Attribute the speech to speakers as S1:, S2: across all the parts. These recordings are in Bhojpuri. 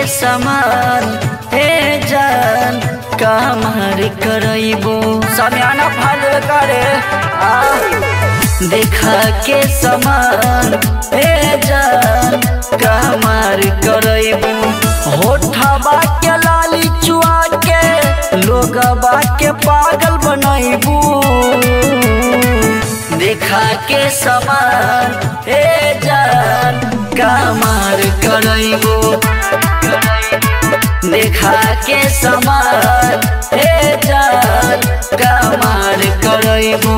S1: समान हे जान कमर करइबो समियाना फल करे देखा के समान हे जान कमर करइबो होठवा के लाली चुआ के लोगवा के पागल बनइबो देखा के समान हे जान कमर करइबो देखा के समान हे जान कमर करइबो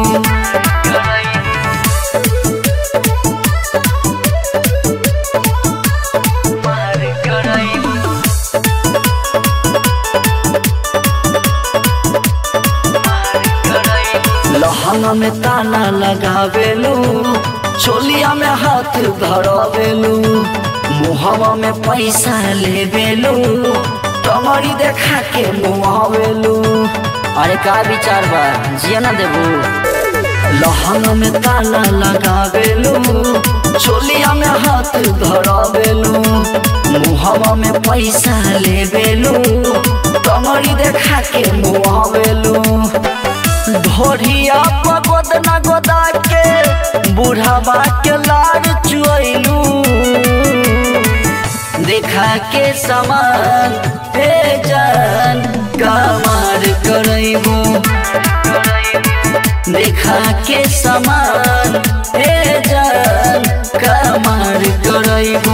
S1: लहंगा में ताला लगावेलू चोलिया में हाथ धरावेलू मुहवा में पैसा लेवेलू कमरी देखा के मुआवेलू अरे का विचार बा जिया ना देबू लहंगा में ताला लगावेलू चोलिया में हाथ धरावेलू मुहवा में पैसा लेवेलू कमरी देखा के मुआवेलू ढोरिया पगोद न गोदा के बुढ़ावा के लार चुएलू देखा के समान हे जान कमर करइबो देखा के समान हे जान कमर करइबो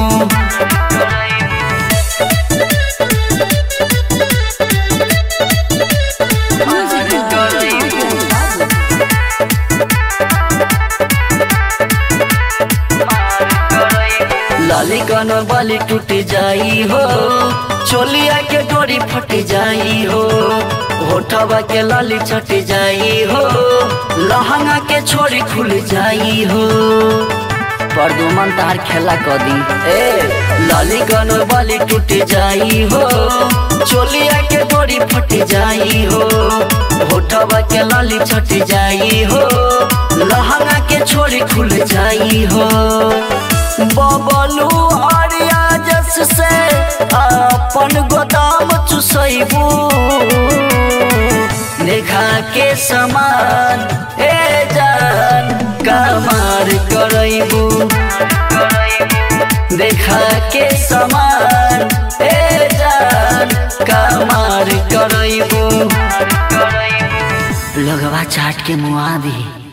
S1: लाली कन बाली टूट जाई हो चोलिया के डोरी फट जाई हो होठवा के लाली छट जाई हो लहंगा के छोरी खुल जाई हो परदुमन तार खेला कदी लाली कन बाली टूट जाई हो चोलिया के डोरी फट जाई हो होठवा के लाली छट जाई हो लहंगा के छोरी खुल जाई हो बबलू आर्या जस से अपन गोदाम चुसैबू देखा के समान हे जान कमर करइबू देखा के समान हे जान कमर करइबू लगवा चाट के मुआ दी।